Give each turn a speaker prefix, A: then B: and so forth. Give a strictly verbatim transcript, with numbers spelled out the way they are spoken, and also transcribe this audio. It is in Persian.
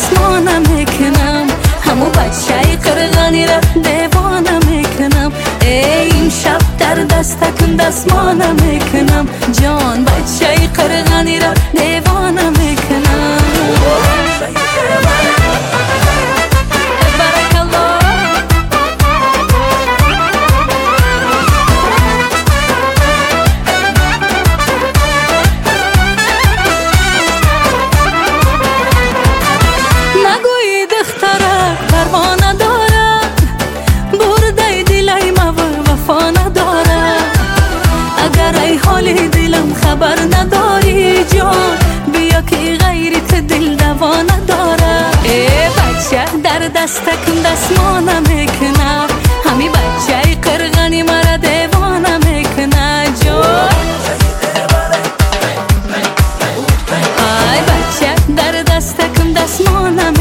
A: دستمانه میکنم، همو بچه قرغانی را دیوانه میکنم. ای امشب در دستکم دستمانه میکنم، جان بچه قرغانی را دیوانه میکنم. خبر نداری جان، بیا که غیرت دل دوا نداره. ای بچه در دستکم دستمانه میکنه، همی بچه قرغنی مرا دیوانه میکنه جان. ای بچه در دستکم دستمانه